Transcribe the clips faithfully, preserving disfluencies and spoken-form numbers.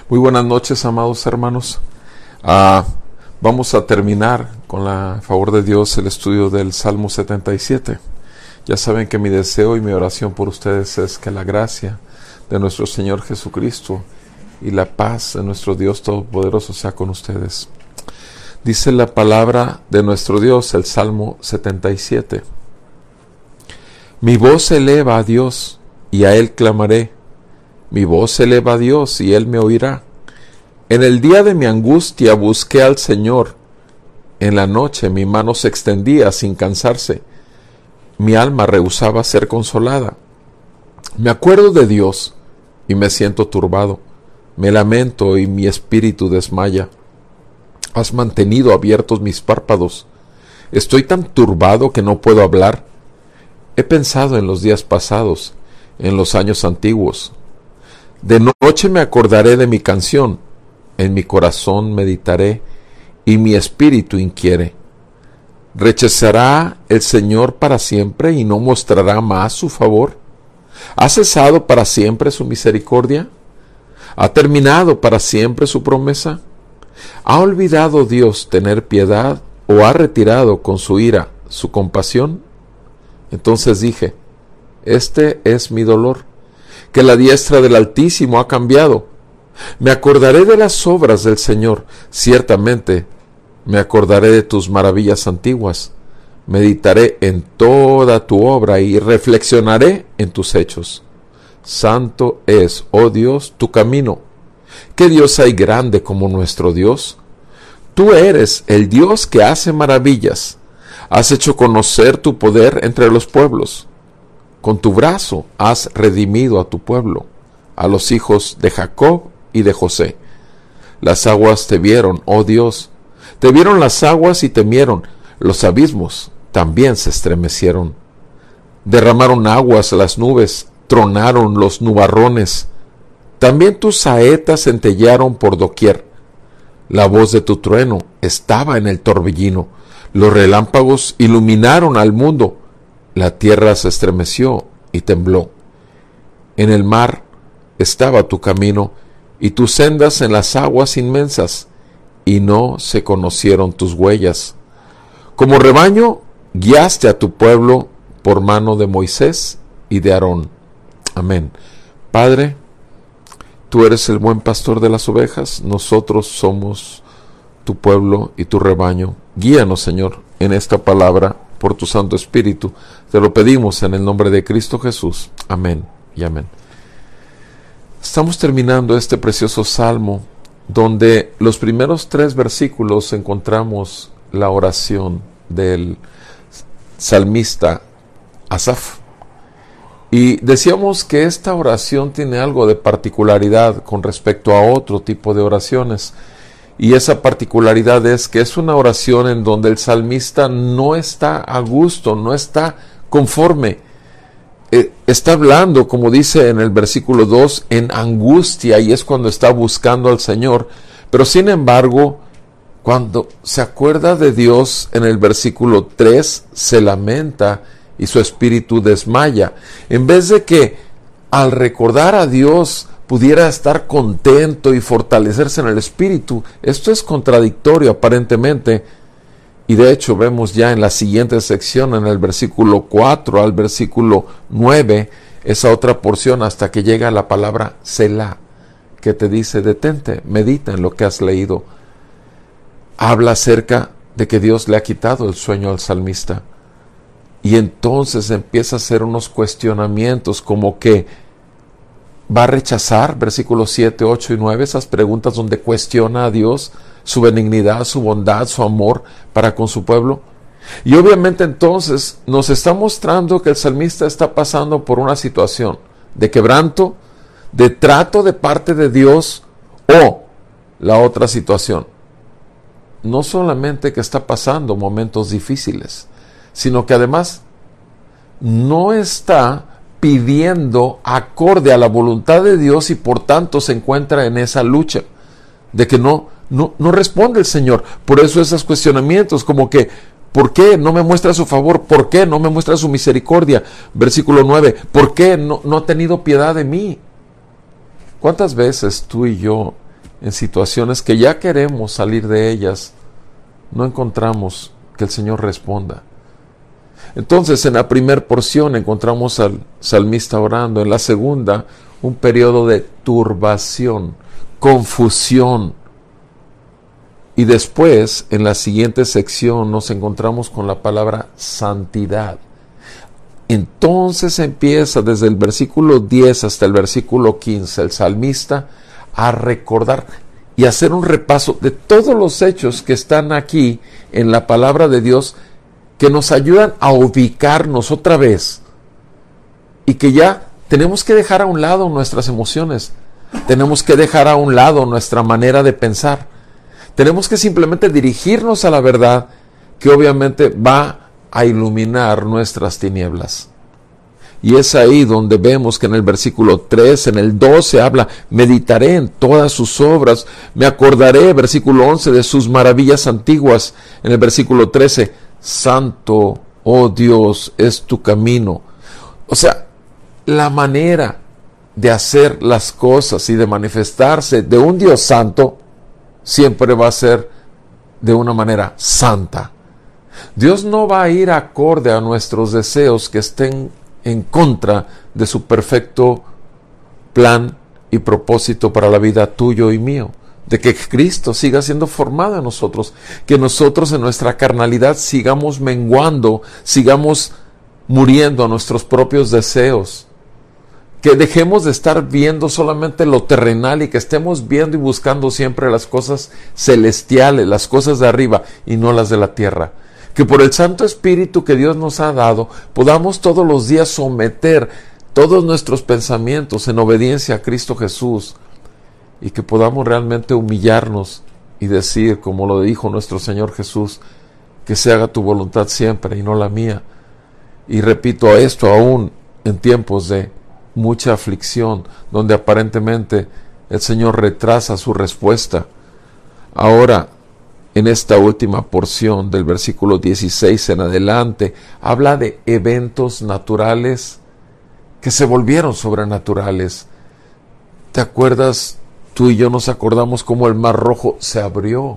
Muy buenas noches, amados hermanos. Ah, vamos a terminar con la favor de Dios el estudio del Salmo setenta y siete. Ya saben que mi deseo y mi oración por ustedes es que la gracia de nuestro Señor Jesucristo y la paz de nuestro Dios Todopoderoso sea con ustedes. Dice la palabra de nuestro Dios, el Salmo setenta y siete. Mi voz se eleva a Dios y a Él clamaré. Mi voz se eleva a Dios y Él me oirá. En el día de mi angustia busqué al Señor. En la noche mi mano se extendía sin cansarse. Mi alma rehusaba ser consolada. Me acuerdo de Dios y me siento turbado. Me lamento y mi espíritu desmaya. Has mantenido abiertos mis párpados. Estoy tan turbado que no puedo hablar. He pensado en los días pasados, en los años antiguos. De noche me acordaré de mi canción, en mi corazón meditaré, y mi espíritu inquiere. ¿Rechazará el Señor para siempre y no mostrará más su favor? ¿Ha cesado para siempre su misericordia? ¿Ha terminado para siempre su promesa? ¿Ha olvidado Dios tener piedad o ha retirado con su ira su compasión? Entonces dije, este es mi dolor, que la diestra del Altísimo ha cambiado. Me acordaré de las obras del Señor, ciertamente me acordaré de tus maravillas antiguas. Meditaré en toda tu obra y reflexionaré en tus hechos. Santo es, oh Dios, tu camino. ¿Qué Dios hay grande como nuestro Dios? Tú eres el Dios que hace maravillas. Has hecho conocer tu poder entre los pueblos. Con tu brazo has redimido a tu pueblo, a los hijos de Jacob y de José. Las aguas te vieron, oh Dios. Te vieron las aguas y temieron. Los abismos también se estremecieron. Derramaron aguas las nubes, tronaron los nubarrones. También tus saetas centellearon por doquier. La voz de tu trueno estaba en el torbellino. Los relámpagos iluminaron al mundo. La tierra se estremeció y tembló. En el mar estaba tu camino y tus sendas en las aguas inmensas, y no se conocieron tus huellas. Como rebaño guiaste a tu pueblo por mano de Moisés y de Aarón. Amén. Padre, tú eres el buen pastor de las ovejas, nosotros somos tu pueblo y tu rebaño. Guíanos, Señor, en esta palabra por tu Santo Espíritu. Te lo pedimos en el nombre de Cristo Jesús. Amén y amén. Estamos terminando este precioso salmo donde los primeros tres versículos encontramos la oración del salmista Asaf. Y decíamos que esta oración tiene algo de particularidad con respecto a otro tipo de oraciones. Y esa particularidad es que es una oración en donde el salmista no está a gusto, no está conforme. Eh, está hablando, como dice en el versículo dos, en angustia, y es cuando está buscando al Señor. Pero sin embargo, cuando se acuerda de Dios en el versículo tres, se lamenta y su espíritu desmaya. En vez de que al recordar a Dios pudiera estar contento y fortalecerse en el espíritu. Esto es contradictorio aparentemente, y de hecho vemos ya en la siguiente sección, en el versículo cuatro al versículo nueve, esa otra porción hasta que llega la palabra Selah, que te dice detente, medita en lo que has leído. Habla acerca de que Dios le ha quitado el sueño al salmista, y entonces empieza a hacer unos cuestionamientos como que va a rechazar, versículos siete, ocho y nueve, esas preguntas donde cuestiona a Dios, su benignidad, su bondad, su amor para con su pueblo. Y obviamente entonces nos está mostrando que el salmista está pasando por una situación de quebranto, de trato de parte de Dios, o la otra situación. No solamente que está pasando momentos difíciles, sino que además no está pidiendo acorde a la voluntad de Dios y por tanto se encuentra en esa lucha de que no, no, no responde el Señor. Por eso esos cuestionamientos como que ¿por qué no me muestra su favor? ¿Por qué no me muestra su misericordia? Versículo nueve, ¿por qué no, no ha tenido piedad de mí? ¿Cuántas veces tú y yo en situaciones que ya queremos salir de ellas, no encontramos que el Señor responda. Entonces, en la primera porción encontramos al salmista orando, en la segunda, un periodo de turbación, confusión, y después, en la siguiente sección, nos encontramos con la palabra santidad. Entonces empieza desde el versículo diez hasta el versículo quince, el salmista a recordar y hacer un repaso de todos los hechos que están aquí en la palabra de Dios, que nos ayudan a ubicarnos otra vez, y que ya tenemos que dejar a un lado nuestras emociones, tenemos que dejar a un lado nuestra manera de pensar, tenemos que simplemente dirigirnos a la verdad, que obviamente va a iluminar nuestras tinieblas. Y es ahí donde vemos que en el versículo tres, en el doce habla, meditaré en todas sus obras, me acordaré, versículo once, de sus maravillas antiguas. En el versículo trece, santo, oh Dios, es tu camino. O sea, la manera de hacer las cosas y de manifestarse de un Dios santo siempre va a ser de una manera santa. Dios no va a ir acorde a nuestros deseos que estén en contra de su perfecto plan y propósito para la vida tuyo y mío, de que Cristo siga siendo formado en nosotros, que nosotros en nuestra carnalidad sigamos menguando, sigamos muriendo a nuestros propios deseos, que dejemos de estar viendo solamente lo terrenal y que estemos viendo y buscando siempre las cosas celestiales, las cosas de arriba y no las de la tierra. Que por el Santo Espíritu que Dios nos ha dado, podamos todos los días someter todos nuestros pensamientos en obediencia a Cristo Jesús, y que podamos realmente humillarnos y decir, como lo dijo nuestro Señor Jesús, que se haga tu voluntad siempre y no la mía. Y repito esto aún en tiempos de mucha aflicción, donde aparentemente el Señor retrasa su respuesta. Ahora, en esta última porción del versículo dieciséis en adelante, habla de eventos naturales que se volvieron sobrenaturales. ¿Te acuerdas? Tú y yo nos acordamos cómo el Mar Rojo se abrió.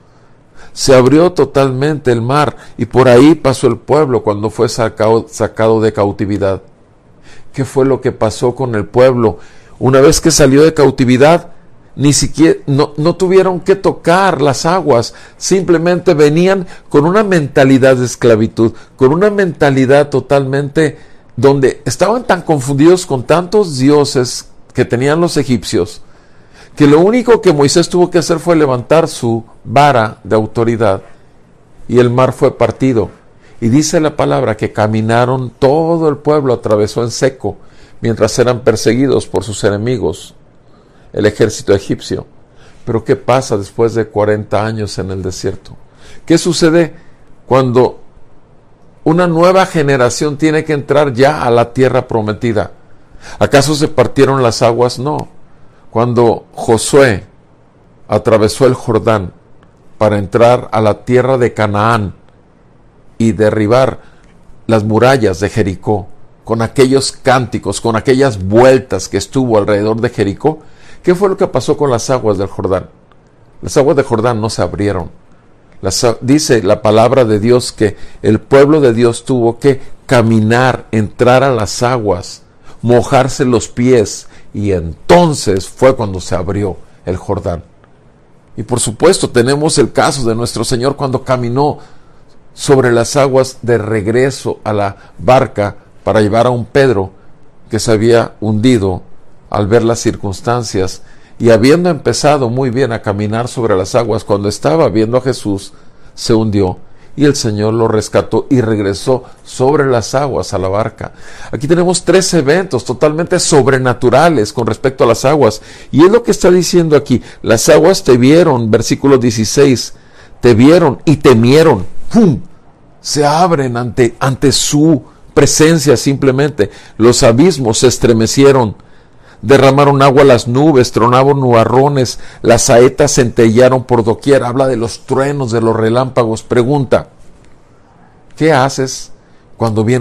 Se abrió totalmente el mar, y por ahí pasó el pueblo cuando fue sacado, sacado de cautividad. ¿Qué fue lo que pasó con el pueblo? Una vez que salió de cautividad, ni siquiera, no, no tuvieron que tocar las aguas, simplemente venían con una mentalidad de esclavitud, con una mentalidad totalmente donde estaban tan confundidos con tantos dioses que tenían los egipcios, que lo único que Moisés tuvo que hacer fue levantar su vara de autoridad y el mar fue partido. Y dice la palabra que caminaron, todo el pueblo atravesó en seco, mientras eran perseguidos por sus enemigos, el ejército egipcio. Pero ¿qué pasa después de cuarenta años en el desierto? ¿Qué sucede cuando una nueva generación tiene que entrar ya a la tierra prometida? ¿Acaso se partieron las aguas? No. Cuando Josué atravesó el Jordán para entrar a la tierra de Canaán y derribar las murallas de Jericó, con aquellos cánticos, con aquellas vueltas que estuvo alrededor de Jericó, ¿qué fue lo que pasó con las aguas del Jordán? Las aguas del Jordán no se abrieron. Las, dice la palabra de Dios que el pueblo de Dios tuvo que caminar, entrar a las aguas, mojarse los pies, y entonces fue cuando se abrió el Jordán. Y por supuesto tenemos el caso de nuestro Señor cuando caminó sobre las aguas de regreso a la barca para llevar a un Pedro que se había hundido al ver las circunstancias, y habiendo empezado muy bien a caminar sobre las aguas, cuando estaba viendo a Jesús, se hundió, y el Señor lo rescató y regresó sobre las aguas a la barca. Aquí tenemos tres eventos totalmente sobrenaturales con respecto a las aguas, y es lo que está diciendo aquí: las aguas te vieron, versículo dieciséis, te vieron y temieron. ¡Pum! Se abren ante, ante su presencia simplemente. Los abismos se estremecieron, derramaron agua a las nubes, tronaban nubarrones, las saetas centellaron por doquier. Habla de los truenos, de los relámpagos. Pregunta: ¿qué haces cuando viene una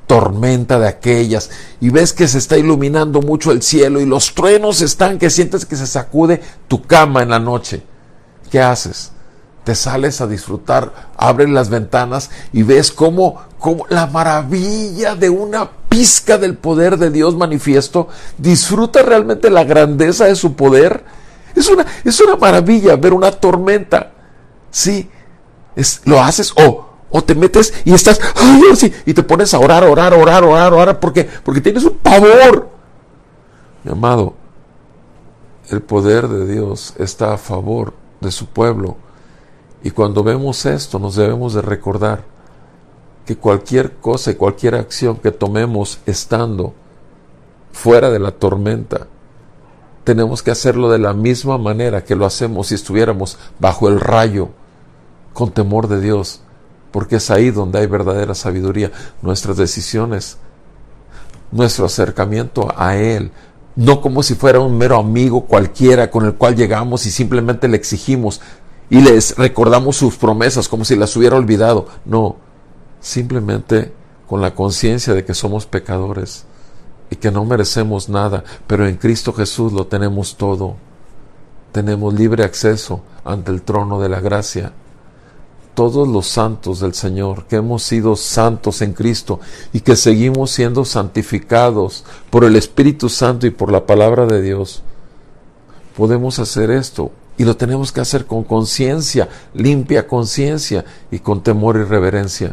tormenta de aquellas y ves que se está iluminando mucho el cielo y los truenos están que sientes que se sacude tu cama en la noche, ¿qué haces? Te sales a disfrutar, abres las ventanas y ves cómo, cómo la maravilla de una pizca del poder de Dios manifiesto. Disfruta realmente la grandeza de su poder. Es una, es una maravilla ver una tormenta. Sí, es, lo haces o, o te metes y estás, ay, sí, y te pones a orar, orar, orar, orar, orar, porque, porque tienes un pavor. Mi amado, el poder de Dios está a favor de su pueblo. Y cuando vemos esto, nos debemos de recordar que cualquier cosa y cualquier acción que tomemos estando fuera de la tormenta, tenemos que hacerlo de la misma manera que lo hacemos si estuviéramos bajo el rayo, con temor de Dios, porque es ahí donde hay verdadera sabiduría. Nuestras decisiones, nuestro acercamiento a Él, no como si fuera un mero amigo cualquiera con el cual llegamos y simplemente le exigimos y les recordamos sus promesas como si las hubiera olvidado. No, simplemente con la conciencia de que somos pecadores y que no merecemos nada, pero en Cristo Jesús lo tenemos todo. Tenemos libre acceso ante el trono de la gracia. Todos los santos del Señor, que hemos sido santos en Cristo y que seguimos siendo santificados por el Espíritu Santo y por la palabra de Dios, podemos hacer esto. Y lo tenemos que hacer con conciencia, limpia conciencia y con temor y reverencia.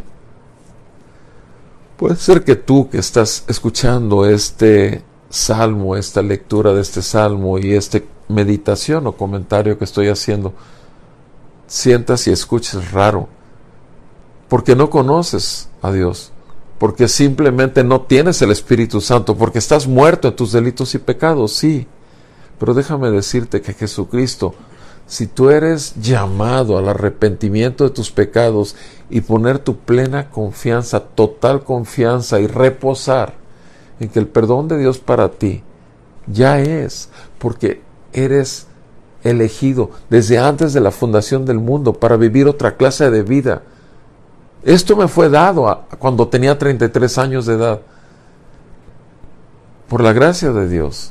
Puede ser que tú que estás escuchando este salmo, esta lectura de este salmo y esta meditación o comentario que estoy haciendo, sientas y escuches raro, porque no conoces a Dios, porque simplemente no tienes el Espíritu Santo, porque estás muerto en tus delitos y pecados, sí. Pero déjame decirte que Jesucristo, si tú eres llamado al arrepentimiento de tus pecados y poner tu plena confianza, total confianza y reposar en que el perdón de Dios para ti ya es, porque eres elegido desde antes de la fundación del mundo para vivir otra clase de vida. Esto me fue dado a, cuando tenía treinta y tres años de edad. Por la gracia de Dios,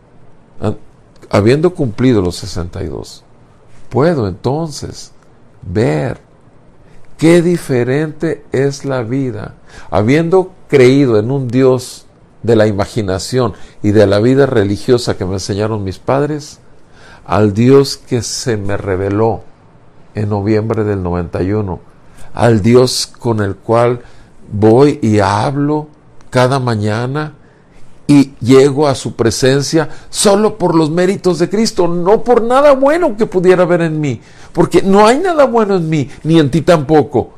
habiendo cumplido los sesenta y dos, puedo entonces ver qué diferente es la vida, habiendo creído en un Dios de la imaginación y de la vida religiosa que me enseñaron mis padres, al Dios que se me reveló en noviembre del noventa y uno, al Dios con el cual voy y hablo cada mañana y llego a su presencia solo por los méritos de Cristo, no por nada bueno que pudiera haber en mí, porque no hay nada bueno en mí, ni en ti tampoco.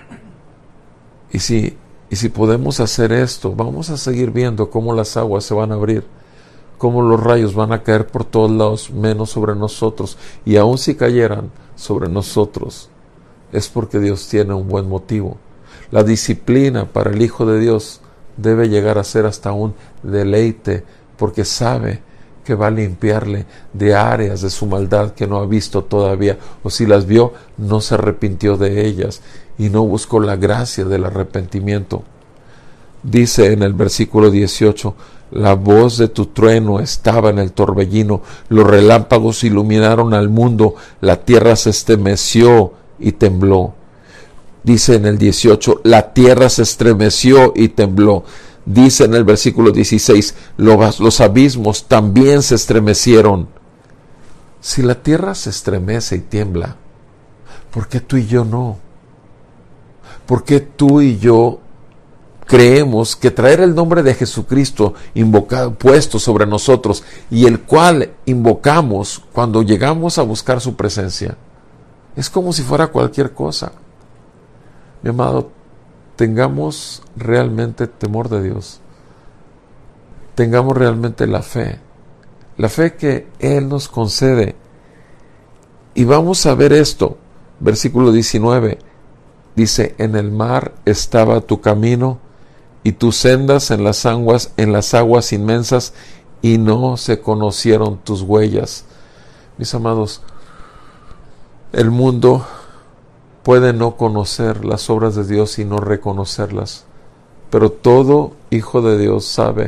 Y si, y si podemos hacer esto, vamos a seguir viendo cómo las aguas se van a abrir, cómo los rayos van a caer por todos lados, menos sobre nosotros, y aun si cayeran sobre nosotros, es porque Dios tiene un buen motivo. La disciplina para el Hijo de Dios debe llegar a ser hasta un deleite, porque sabe que va a limpiarle de áreas de su maldad que no ha visto todavía, o si las vio, no se arrepintió de ellas y no buscó la gracia del arrepentimiento. Dice en el versículo dieciocho, la voz de tu trueno estaba en el torbellino, los relámpagos iluminaron al mundo, la tierra se estremeció y tembló. Dice en el dieciocho, la tierra se estremeció y tembló. Dice en el versículo dieciséis, los, los abismos también se estremecieron. Si la tierra se estremece y tiembla, ¿por qué tú y yo no? ¿Por qué tú y yo creemos que traer el nombre de Jesucristo invocado, puesto sobre nosotros, y el cual invocamos cuando llegamos a buscar su presencia, es como si fuera cualquier cosa? Mi amado, tengamos realmente temor de Dios. Tengamos realmente la fe. La fe que Él nos concede. Y vamos a ver esto. Versículo diecinueve. Dice, en el mar estaba tu camino y tus sendas en las aguas, en las aguas inmensas, y no se conocieron tus huellas. Mis amados, el mundo puede no conocer las obras de Dios y no reconocerlas, Pero todo hijo de Dios sabe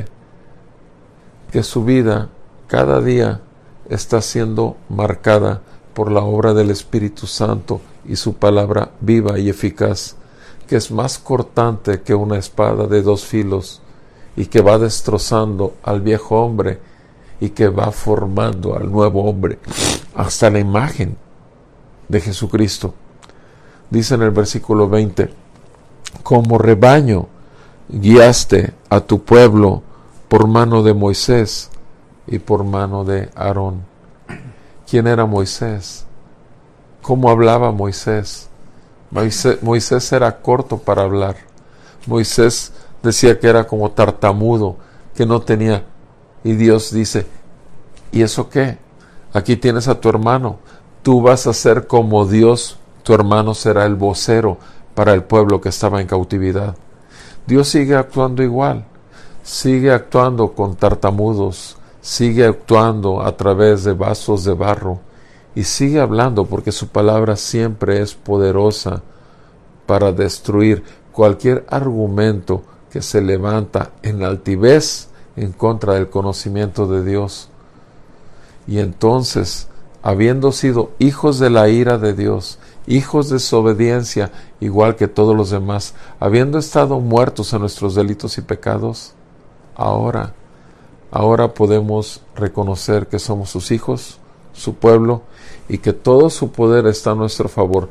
que su vida cada día está siendo marcada por la obra del Espíritu Santo y su palabra viva y eficaz, que es más cortante que una espada de dos filos y que va destrozando al viejo hombre y que va formando al nuevo hombre hasta la imagen de Jesucristo. Dice en el versículo veinte, como rebaño guiaste a tu pueblo por mano de Moisés y por mano de Aarón. ¿Quién era Moisés? ¿Cómo hablaba Moisés? Moisés, Moisés era corto para hablar. Moisés decía que era como tartamudo, que no tenía. Y Dios dice, ¿y eso qué? Aquí tienes a tu hermano. Tú vas a ser como Dios. Tu hermano será el vocero para el pueblo que estaba en cautividad. Dios sigue actuando igual. Sigue actuando con tartamudos. Sigue actuando a través de vasos de barro. Y sigue hablando porque su palabra siempre es poderosa para destruir cualquier argumento que se levanta en altivez en contra del conocimiento de Dios. Y entonces, habiendo sido hijos de la ira de Dios, hijos de desobediencia, igual que todos los demás, habiendo estado muertos en nuestros delitos y pecados, ahora, ahora podemos reconocer que somos sus hijos, su pueblo, y que todo su poder está a nuestro favor.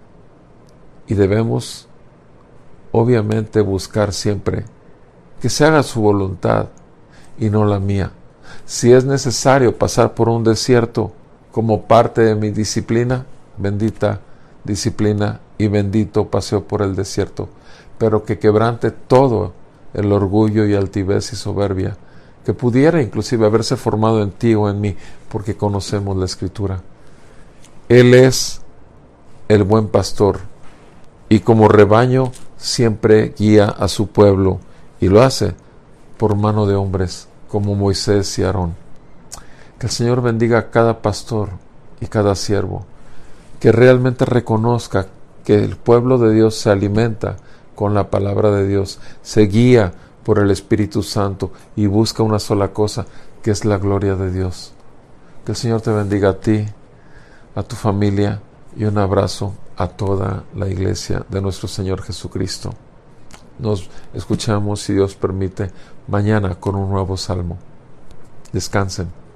Y debemos, obviamente, buscar siempre que se haga su voluntad y no la mía. Si es necesario pasar por un desierto como parte de mi disciplina, bendita disciplina y bendito paseo por el desierto, pero que quebrante todo el orgullo y altivez y soberbia, que pudiera inclusive haberse formado en ti o en mí, porque conocemos la Escritura. Él es el buen pastor, y como rebaño siempre guía a su pueblo, y lo hace por mano de hombres como Moisés y Aarón. Que el Señor bendiga a cada pastor y cada siervo, que realmente reconozca que el pueblo de Dios se alimenta con la palabra de Dios, se guía por el Espíritu Santo y busca una sola cosa, que es la gloria de Dios. Que el Señor te bendiga a ti, a tu familia, y un abrazo a toda la iglesia de nuestro Señor Jesucristo. Nos escuchamos, si Dios permite, mañana con un nuevo salmo. Descansen.